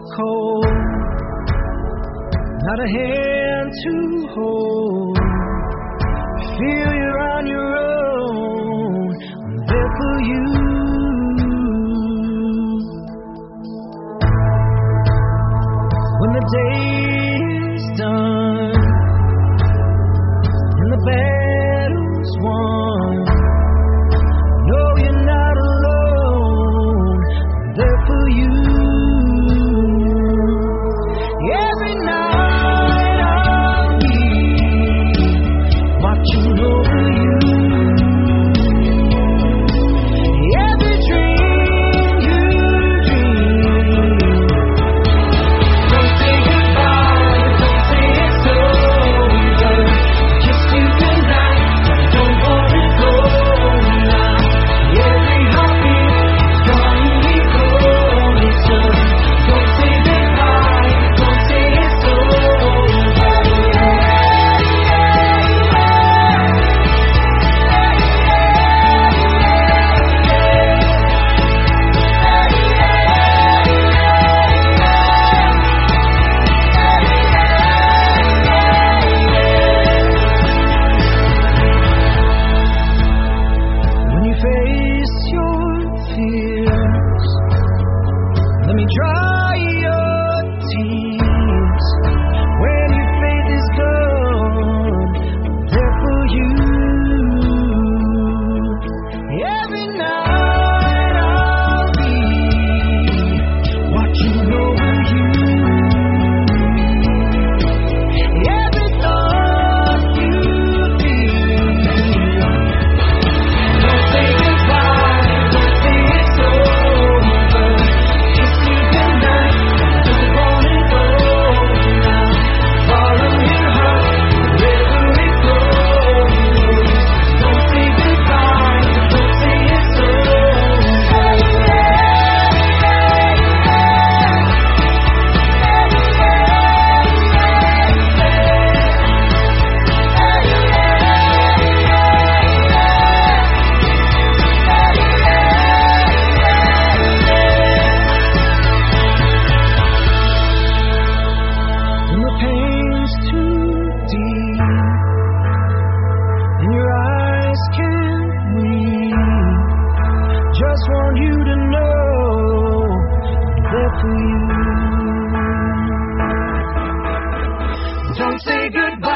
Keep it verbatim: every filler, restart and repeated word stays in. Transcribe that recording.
cold, not a hand to hold. Feel you're on your own, I'm there for you. When the day is done and the battle's won, know you're not alone, I'm there for you. Every night I'll be watching over you. Every dream you dream, don't say goodbye, don't say it's over. Just you tonight, but I don't wanna go now. Every heartbeat is drawing me closer. Don't say goodbye, don't say it's over. When you face your fears, let me dry your tears. When your faith is gone, I'm there for you. Every night I'll be watching over you. Every thought you feel, don't say goodbye, don't say it's over. Just you tonight, don't wanna go now. Follow your heart wherever it goes. Don't say goodbye, don't say it's over. When the pain's too deep and your eyes can't read, just want you to know I'm there for you. Don't say goodbye.